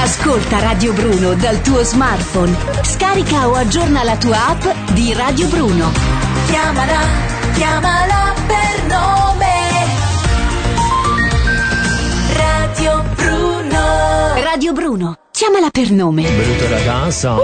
Ascolta Radio Bruno dal tuo smartphone. Scarica o aggiorna la tua app di Radio Bruno. Chiamala per nome. Radio Bruno. Radio Bruno. Chiamala per nome. Brutto ragazzo.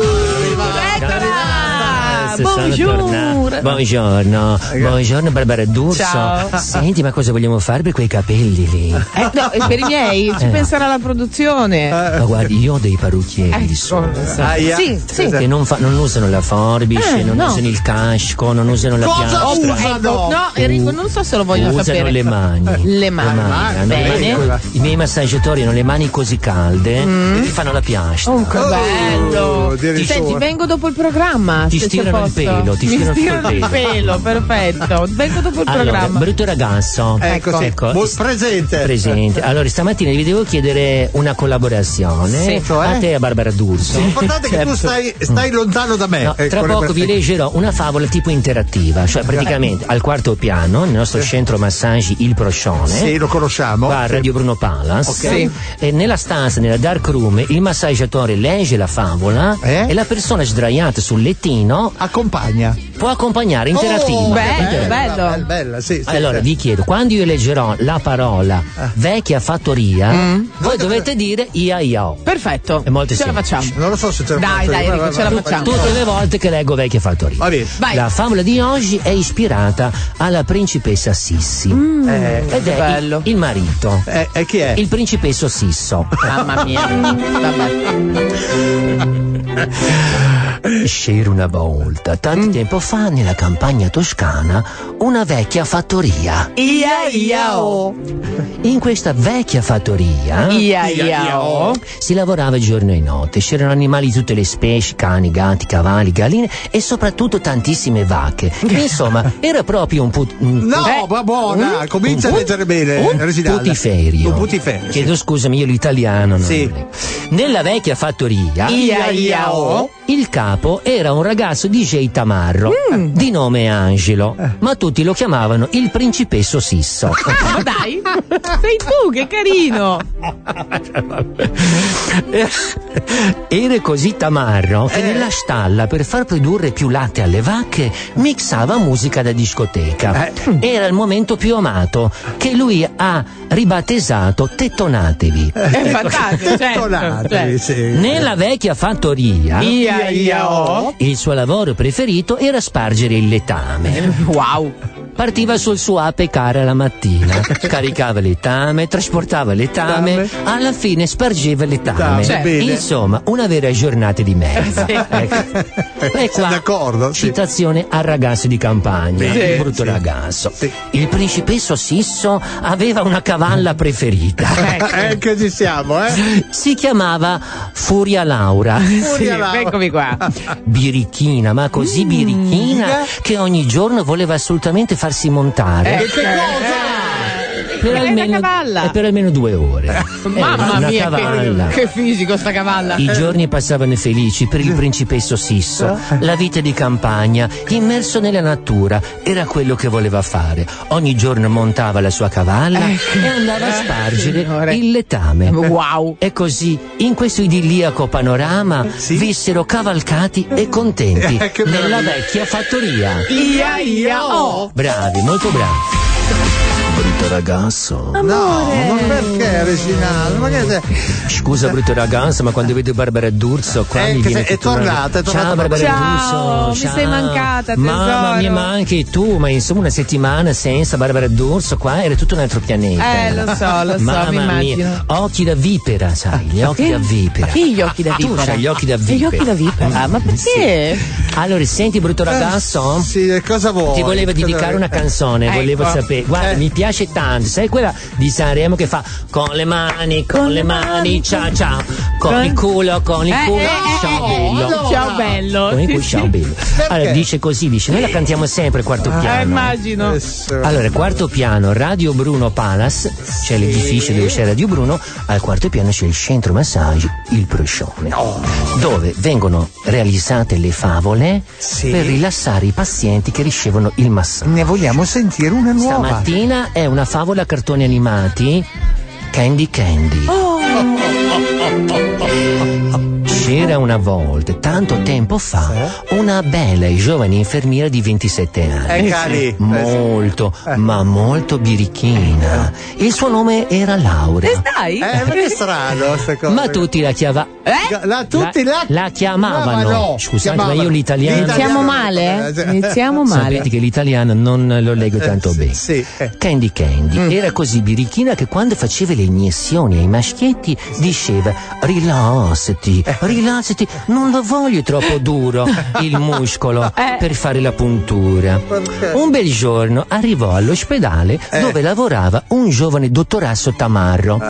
Buongiorno Barbara D'Urso. Ciao. Senti, ma cosa vogliamo fare per quei capelli lì? No, per i miei ci penserà la produzione. Ma guardi, io ho dei parrucchieri di solito Sì. che non usano la forbice, non usano il casco, non usano la piastra. No, Enrico, non so se lo voglio usano sapere. le mani. Le mani. Bene. I miei massaggiatori hanno le mani così calde che fanno la piastra. Che bello. Senti, vengo dopo il programma. Ti se c'è stirano il posto. pelo, ti Mi stirano il pelo, perfetto. Vengo dopo il Allora, programma. brutto ragazzo. Ecco. Presente. Allora, stamattina vi devo chiedere una collaborazione Sì, cioè? a te e a Barbara D'Urso. L'importante è che tu stai lontano da me. No, tra poco vi leggerò una favola tipo interattiva, cioè praticamente al quarto piano, nel nostro centro massaggi Il Proscione. Sì, lo conosciamo. Qua a Radio Bruno Palace. Ok. E nella stanza, nella dark room, il massaggiatore legge la favola e la persona sdraiata sul lettino accompagna. Può accompagnare interattiva. Bello. Bella, sì. Allora vi chiedo, quando io leggerò la parola vecchia fattoria, voi dovete dire ia. Perfetto. È molto Ce la semplice. facciamo. Non lo so se ce la Dai, faccio. Enrico, ce la facciamo. Tutte le volte che leggo vecchia fattoria. Va bene. Vai. La favola di oggi è ispirata alla principessa Sissi ed è bello. il marito. E chi è? Il principesso Sisso. Mamma mia. Vabbè. C'era una volta, tanto tempo fa, nella campagna toscana, una vecchia fattoria. Ia. In questa vecchia fattoria Ia. si lavorava giorno e notte. C'erano animali di tutte le specie, cani, gatti, cavalli, galline e soprattutto tantissime vacche. Insomma, era proprio un No, va buona. Comincia a leggere bene, Reginaldo. putiferio. Un putiferio. Chiedo scusami, io l'italiano non Sì. Nella vecchia fattoria Ia. il capo era un ragazzo di Gei Tamarro di nome Angelo, ma tutti lo chiamavano il principesso Sisso. Ah, dai. Sei tu, che carino. Era così tamarro che nella stalla, per far produrre più latte alle vacche, mixava musica da discoteca. Era il momento più amato, che lui ha ribattezzato Tettonatevi. È fantastico, Tettonatevi, sì. Nella vecchia fattoria Ia. il suo lavoro preferito era spargere il letame. Wow. Partiva sul suo ape cara la mattina, caricava letame, trasportava letame, alla fine spargeva letame. Bene. Insomma, una vera giornata di merda. Ecco. E qua, d'accordo, sì. citazione al ragazzo di campagna, il brutto ragazzo. Sì. Il principesso Sisso aveva una cavalla preferita. Che ci siamo, Si chiamava Furia Laura. Eccomi qua. Birichina, ma così birichina che ogni giorno voleva assolutamente farsi montare. Che cosa? Per almeno 2 ore. Mamma una mia, cavalla. che fisico sta cavalla. I giorni passavano felici per il principesso Sisso. La vita di campagna, immerso nella natura, era quello che voleva fare. Ogni giorno montava la sua cavalla e andava a spargere il letame. Wow. E così, in questo idilliaco panorama, vissero cavalcati e contenti Che nella meraviglia. vecchia fattoria. Ia. Bravi, molto bravi. Brutto ragazzo. No, ma perché, Reginaldo? Ma che Scusa brutto ragazzo, ma quando vedo Barbara D'Urso qua mi che viene è tutto tornata, Ciao Barbara Ciao, D'Urso. mi sei mancata, tesoro. Mamma mia, ma anche tu, ma insomma una settimana senza Barbara D'Urso qua era tutto un altro pianeta. Lo so, Mamma mi immagino. mia, occhi da vipera, sai, gli occhi da vipera. Che gli occhi da vipera? Tu c'hai gli occhi da Gli vipera. occhi da vipera? Ma perché? Allora, senti brutto ragazzo? Sì, cosa vuoi? Ti volevo dedicare una canzone, Ecco. volevo sapere. Guarda, mi piace tanto, sai quella di Sanremo che fa con le mani, ciao ciao, con il culo, ciao bello. Ciao bello. Con il culo, Sì, ciao sì. bello. Allora dice così, noi la cantiamo sempre quarto piano. Immagino. Allora, quarto piano, Radio Bruno Palace, c'è l'edificio dove c'è Radio Bruno, al quarto piano c'è il centro massaggi Il Proscione, dove vengono realizzate le favole per rilassare i pazienti che ricevono il massaggio. Ne vogliamo sentire una nuova. Stamattina è una favola a cartoni animati Candy Candy. C'era una volta, tanto tempo fa, una bella e giovane infermiera di 27 anni. Molto, ma molto birichina. Il suo nome era Laura. Dai! Perché è strano queste cose. Ma tutti la chiamavano. La chiamavano. No, Scusate, ma io l'italiano. Iniziamo male? Iniziamo male. Sapete che l'italiano non lo leggo tanto bene. Sì. Candy Candy era così birichina che quando faceva le iniezioni ai maschietti diceva: rilassati, non lo voglio troppo duro il muscolo per fare la puntura. Un bel giorno arrivò all'ospedale dove lavorava un giovane dottorasso tamarro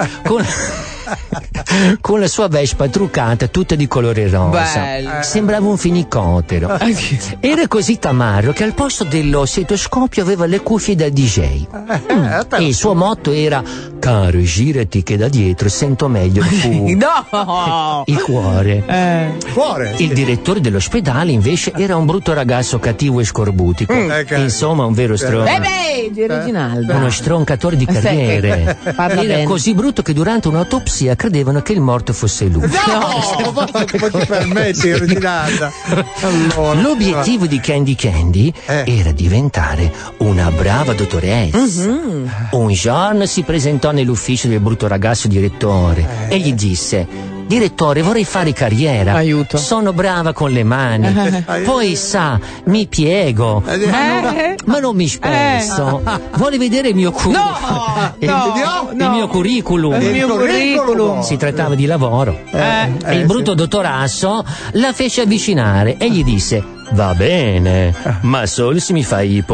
con la sua Vespa truccata tutta di colore rosa. Bello. Sembrava un fenicottero. Era così tamarro che al posto dello stetoscopio aveva le cuffie da DJ. E il suo motto era: caro, girati che da dietro sento meglio il cuore. Il direttore dell'ospedale invece era un brutto ragazzo cattivo e scorbutico. Insomma, un vero Reginaldo. uno stroncatore di carriere. Era così brutto che durante un'autopsia credevano che il morto fosse lui. No, come ti permetti, Reginalda? Allora, L'obiettivo di Candy Candy era diventare una brava dottoressa. Un giorno si presentò nell'ufficio del brutto ragazzo direttore e gli disse: direttore, vorrei fare carriera. Aiuto. Sono brava con le mani. Poi sa, mi piego. Ma non mi spesso. Vuole vedere il mio curriculum? Il mio curriculum. Si trattava di lavoro. E il brutto dottorasso la fece avvicinare e gli disse: va bene, ma solo se mi fai i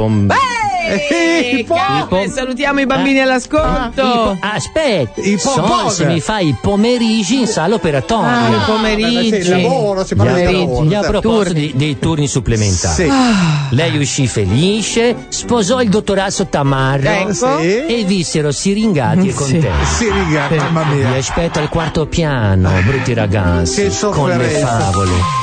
salutiamo i bambini all'ascolto. Aspetta, solo se mi fai i pomeriggi in sala operatoria. I pomeriggi. Lavoro, si parla di lavoro. Gli ha proposto dei turni supplementari. Lei uscì felice, sposò il dottorasso tamarro e vissero siringati e contenti. Siringati, mamma mia. Vi aspetto al quarto piano, brutti ragazzi, Che con le sofferenza. favole.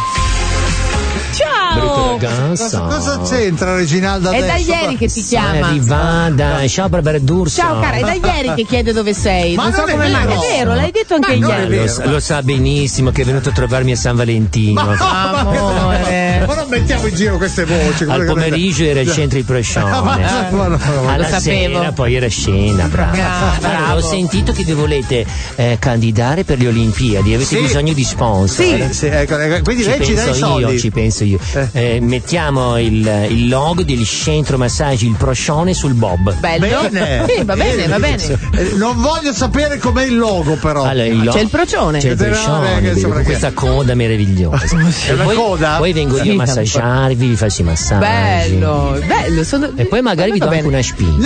Ciao! Cosa c'entra Reginalda È adesso? da ieri che ti chiama. Arrivata, ciao Barbara D'Urso. Ciao cara, è da ieri che chiede dove sei. Ma non so non è come mai. vero. È vero, l'hai detto anche Ma non è ieri. vero. Lo sa benissimo che è venuto a trovarmi a San Valentino. Amore. Ma non mettiamo in giro queste voci. Al pomeriggio era il centro di Proscione, alla sapevo. sera poi era scena. Bravo. Allora, ho sentito che vi volete candidare per le Olimpiadi, avete bisogno di sponsor. Sì, ecco, quindi lei ci dà i soldi. Ci penso io. Mettiamo il logo del centro massaggi il Proscione sul bob. Bello. Bene. Sì, va bene, va bene. Non voglio sapere com'è il logo, però. Allora, il logo- C'è il procione. C'è il Proscione, con questa coda meravigliosa. È una coda? Poi vengo io a massaggiarvi, vi faccio i massaggi. Bello. E poi magari vi do anche una spina.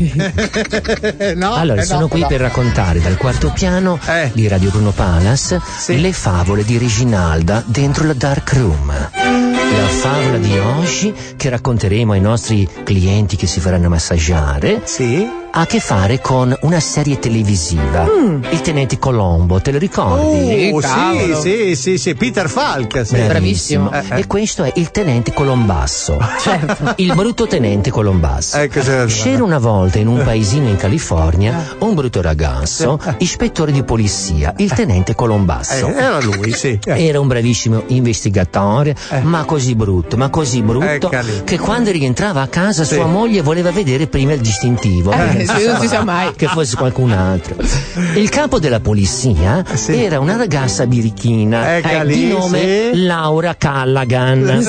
No! Allora, sono qui per raccontare dal quarto piano di Radio Bruno Palace le favole di Reginalda dentro la Dark Room. La favola di oggi, che racconteremo ai nostri clienti che si faranno massaggiare, ha a che fare con una serie televisiva. Il tenente Colombo, te lo ricordi? Sì, Peter Falk. Sì. Bravissimo. E questo è il tenente Colombasso. Certo. Il brutto tenente Colombasso. C'era una volta in un paesino in California un brutto ragazzo, ispettore di polizia, il tenente Colombasso. Era lui, sì. Era un bravissimo investigatore, ma così brutto, che quando rientrava a casa sua moglie voleva vedere prima il distintivo. Non si sa mai. Che fosse qualcun altro. Il capo della polizia era una ragazza birichina di nome Laura Callaghan.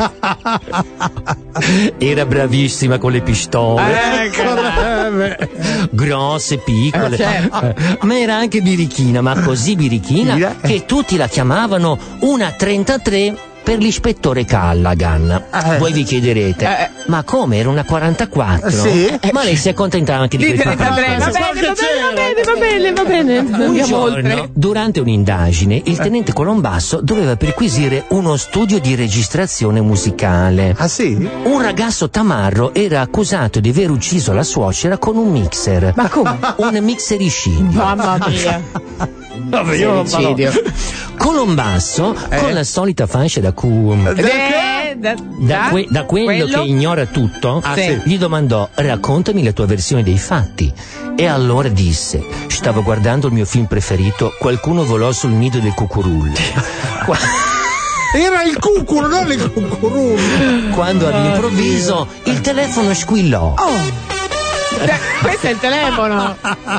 Era bravissima con le pistole, grosse, piccole, ma era anche birichina, ma così birichina che tutti la chiamavano una 33 per l'ispettore Callaghan. Voi vi chiederete, ma come era una 44? Ma lei si accontentava anche di questo. Va bene. Andiamo oltre. Durante un'indagine, il tenente Colombasso doveva perquisire uno studio di registrazione musicale. Ah sì? Un ragazzo tamarro era accusato di aver ucciso la suocera con un mixer. Ma come? Un mixericidio. Mamma mia. Vabbè, io non parlo. Colombasso, con la solita fascia da cum, Da quello che ignora tutto, gli domandò: raccontami la tua versione dei fatti. E allora disse: stavo guardando il mio film preferito, qualcuno volò sul nido del cucurullo. Era il cuculo, non il cucurullo. Quando all'improvviso il telefono squillò. Questo è il telefono.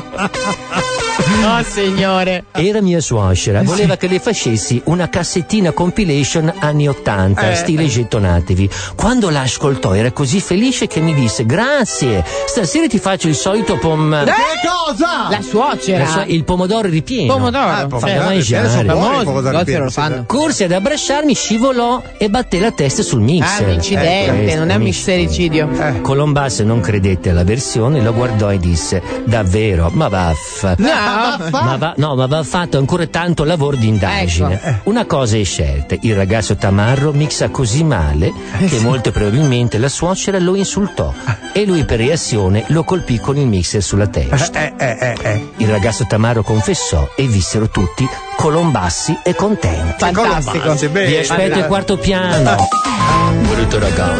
Oh signore. Era mia suocera, voleva che le facessi una cassettina compilation anni 80, stile gettonatevi. Quando la ascoltò era così felice che mi disse: grazie, stasera ti faccio il solito Che cosa? La suocera. il pomodoro ripieno. Pomodoro. Fa da mangiare. Lo fanno. Corse ad abbracciarmi, scivolò e batté la testa sul mixer. Un incidente, non è un mistericidio. Colombasse non credette alla versione, lo guardò e disse: davvero? Ma vaffa. Ma va fatto ancora tanto lavoro di indagine. Ecco. Una cosa è certa: il ragazzo tamarro mixa così male che molto probabilmente la suocera lo insultò e lui per reazione lo colpì con il mixer sulla testa. Il ragazzo tamarro confessò e vissero tutti colombassi e contenti. Fantastico. Vi aspetto il quarto piano. Brutto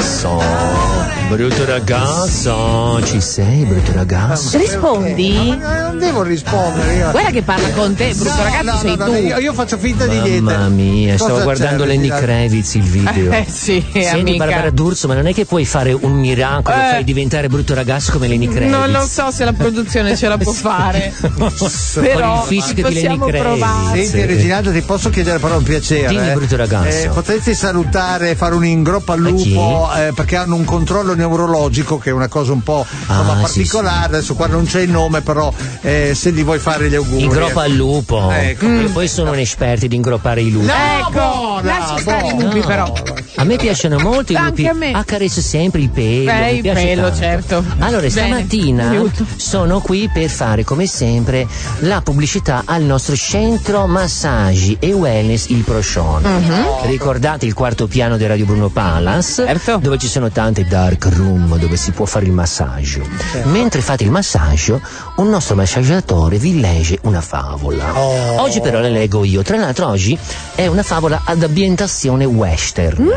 ragazzo, ci sei, brutto ragazzo? Rispondi? Non devo rispondere io. Guarda che parla con te, brutto ragazzo, sei tu. Io faccio finta di niente. Mamma mia, stavo guardando Lenny Kravitz il video. Sì, Senti, amica. Barbara D'Urso, ma non è che puoi fare un miracolo, fai diventare brutto ragazzo come Lenny Kravitz. Non lo so se la produzione ce la può fare. Però con il fisico di Lenny possiamo Kravitz. provare. Senti, Reginaldo, ti posso chiedere però un piacere? Dimmi, brutto ragazzo. Potresti salutare, fare un ingroppo al lupo, perché hanno un controllo neurologico che è una cosa un po' particolare. Adesso qua non c'è il nome, però se gli vuoi fare gli auguri. Ingroppa al lupo. Ecco. Poi sono esperti di ingroppare i lupi. Ecco, lascia stare i lupi però. A me piacciono molto i lupi. Anche a me. Accarezzo sempre il pelo. mi Il piace pelo, tanto. certo. Allora, Bene. stamattina Aiuto. sono qui per fare, come sempre, la pubblicità al nostro centro massaggi e wellness, il Proscione. Ricordate il quarto piano di Radio Bruno Palace, Certo. dove ci sono tante dark room dove si può fare il massaggio. Mentre fate il massaggio, un nostro massaggiatore vi legge una favola. Oggi però la leggo io. Tra l'altro oggi è una favola ad ambientazione western,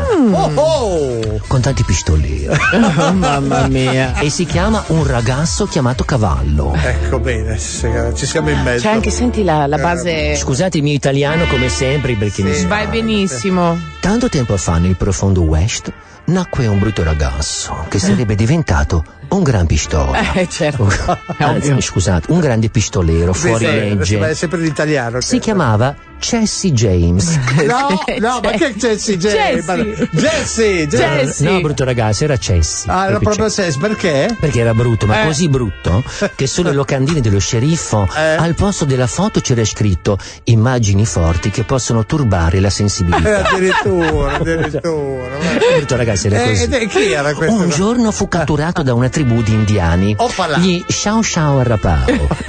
con tanti pistolieri. Mamma mia. E si chiama Un ragazzo chiamato Cavallo. Ecco, bene, ci siamo in mezzo. C'è anche, senti la base. Scusate il mio italiano come sempre perché mi Vai benissimo. Tanto tempo fa nel profondo West nacque un brutto ragazzo che sarebbe diventato un gran pistola. Certo. Anzi, scusate, un grande pistolero fuori legge. È sempre l'italiano. Si chiamava Jesse James. No, ma che Jesse James? Jesse. No, brutto ragazzo, era Jesse. Era proprio Jesse, perché? Perché era brutto, ma così brutto che sulle locandine dello sceriffo al posto della foto c'era scritto: immagini forti che possono turbare la sensibilità. Addirittura. Brutto ragazzo era così. Chi era questo? Un giorno fu catturato da una tribù di indiani, gli Xiao Xiao Arrapao.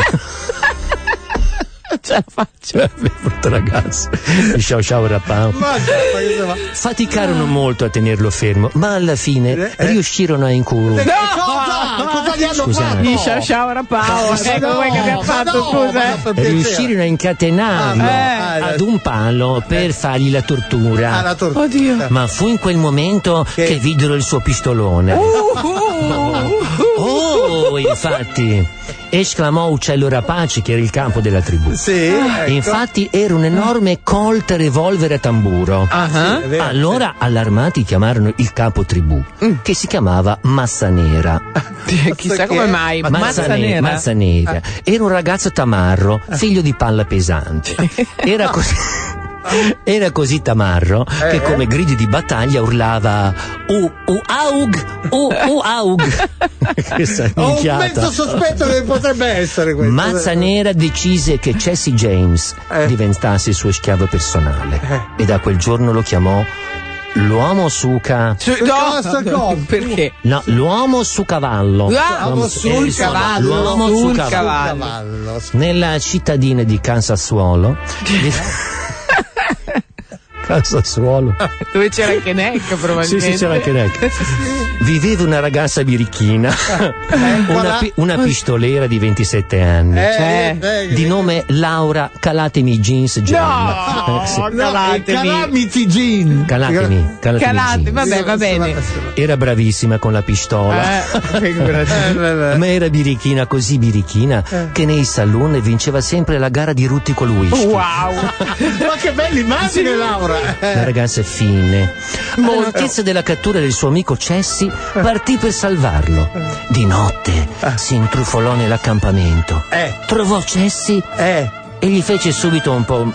Ce la faccio. Brutto ragazzo, gli Xiao Xiao Arrapao. Faticarono molto a tenerlo fermo, ma alla fine riuscirono a Cosa gli hanno Scusate. Gli Xiao Arrapao. Ecco come che abbiamo fatto, scusa. Riuscirono a incatenarlo ad un palo per fargli la tortura. Oddio. Ma fu in quel momento che videro il suo pistolone. Infatti, esclamò Uccello Rapace, che era il capo della tribù. Ecco. Infatti era un enorme Colt revolver a tamburo. Allora allarmati chiamarono il capo tribù, che si chiamava Mazza Nera. Chissà come mai. Mazza nera. Mazza Nera. Era un ragazzo tamarro, figlio di palla pesante. Era così tamarro che come gridi di battaglia urlava aug. Questa Ho un minchiata. mezzo sospetto che potrebbe essere questo. Mazza Nera decise che Jesse James diventasse il suo schiavo personale e da quel giorno lo chiamò l'uomo suca. Perché? No, l'uomo su cavallo. L'uomo sul cavallo. L'uomo sul cavallo. Nella cittadina di Kansasuolo. Kansasuolo. Dove c'era anche Neck, probabilmente. Sì, c'era anche Neck. viveva una ragazza birichina, una pistolera di 27 anni, di nome Laura Calatemi Jeans Jam. Calamity Jean. Calatemi, vabbè, va bene. Era bravissima con la pistola. Ma era birichina, così birichina che nei saloon vinceva sempre la gara di rutti col whisky. Wow! Ma che bella immagine, Laura! La ragazza fine. Alla notizia della cattura del suo amico Cessi, partì per salvarlo. Di notte si intrufolò nell'accampamento. Trovò Cessi e gli fece subito un po'.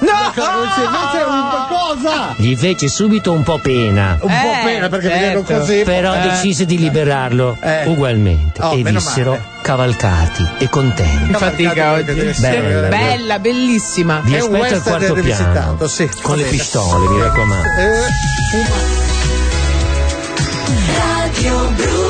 Cosa? Gli fece subito un po' pena. Un po' pena perché vedendo così. Però decise di liberarlo ugualmente. E vissero cavalcati e contenti. Che fatica oggi. Bella, bellissima. Vi aspetto al quarto piano. Con le pistole, mi raccomando. Radio Bruno.